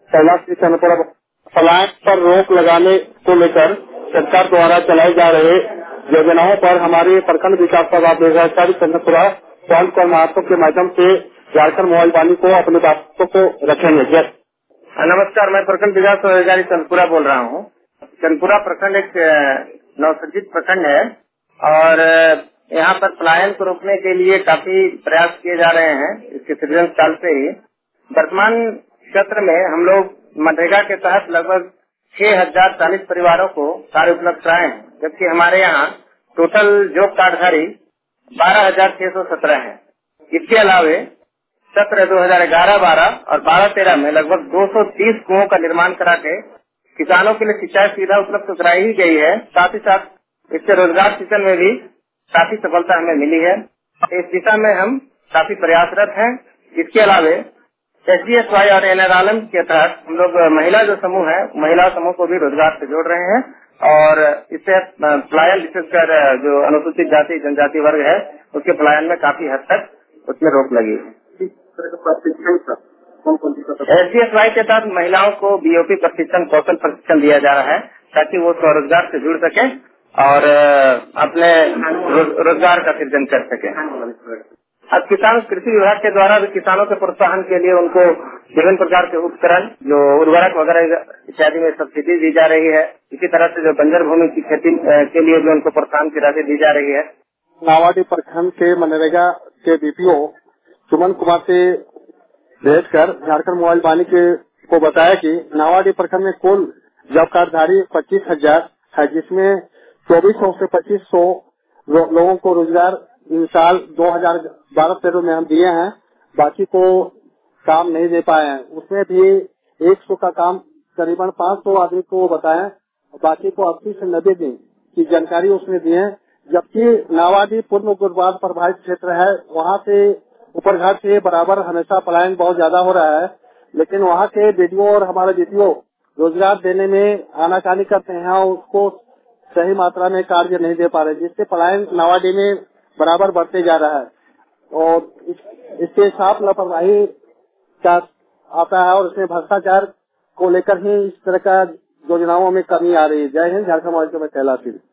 कैलाश चंद्रपुरा पलायन पर रोक लगाने को लेकर सरकार द्वारा चलाई जा रहे योजनाओं पर हमारे प्रखंड विकास पदाधिकारी चंद्रपुरा पवन कुमार महतो के माध्यम से झारखंड मोबाइल वाणी को अपनी बातों को रखेंगे। नमस्कार, मैं प्रखंड विकास पदाधिकारी चंद्रपुरा बोल रहा हूँ। चंद्रपुरा प्रखंड एक नवसर्जित प्रखंड है और यहाँ पर पलायन को रोकने के लिए काफी प्रयास किए जा रहे हैं। इसके सृजन काल से ही वर्तमान क्षेत्र में हम लोग मनरेगा के तहत लगभग 6040 परिवारों को कार्य उपलब्ध कराए हैं, जबकि हमारे यहाँ टोटल जॉब कार्डधारी 12,617 है। इसके अलावे सत्र 2011-12 और 12-13 में लगभग 230 कुओं का निर्माण करा के किसानों के लिए सिंचाई सुविधा उपलब्ध कराई ही गई है। साथ ही साथ इससे रोजगार सृजन में भी काफी सफलता हमें मिली है। इस दिशा में हम काफी प्रयासरत हैं। इसके अलावे SGSY और NRLM के तहत हम लोग महिला जो समूह है, महिला समूह को भी रोजगार से जोड़ रहे हैं और इससे पलायन विशेषकर जो अनुसूचित जाति जनजाति वर्ग है उसके पलायन में काफी हद तक उसमें रोक लगी है। SGSY के तहत महिलाओं को BOP प्रशिक्षण, कौशल प्रशिक्षण दिया जा रहा है ताकि वो स्वरोजगार से जुड़ सके और अपने रोजगार का सृजन कर सके। अब किसान कृषि विभाग के द्वारा भी किसानों के प्रोत्साहन के लिए उनको विभिन्न प्रकार के उपकरण, जो उर्वरक वगैरह इत्यादि में सब्सिडी दी जा रही है। इसी तरह से जो बंजर भूमि की खेती के लिए भी उनको प्रोत्साहन की राशि दी जा रही है। नावाडीह प्रखंड के मनरेगा के BPO सुमन कुमार से भेज कर झारखंड मोबाइल वाणी को बताया कि नावाडीह प्रखंड में कुल जॉब कार्डधारी 25,000 है, जिसमें 2400 से 2500 लोगों को रोजगार इन साल 2012-13 में हम दिए हैं। बाकी को काम नहीं दे पाए हैं। उसमें भी 100 का काम करीबन 500 आदमी को बताए, बाकी को 80 से 90 दिन की जानकारी उसमें दी है। जबकि नावाडीह पूर्व उग्रवाद प्रभावित क्षेत्र है, वहाँ से ऊपरघाट से बराबर हमेशा पलायन बहुत ज्यादा हो रहा है, लेकिन वहाँ के BDO और हमारे DPO रोजगार देने में आनाकानी करते हैं और उसको सही मात्रा में कार्य नहीं दे पा रहे, जिससे पलायन नावाडीह में बराबर बढ़ते जा रहा है और इसके साथ लापरवाही का आता है और इसमें भ्रष्टाचार को लेकर ही इस तरह का योजनाओं में कमी आ रही है। जय हिंद, झारखंड मोबाइल में कैलाश।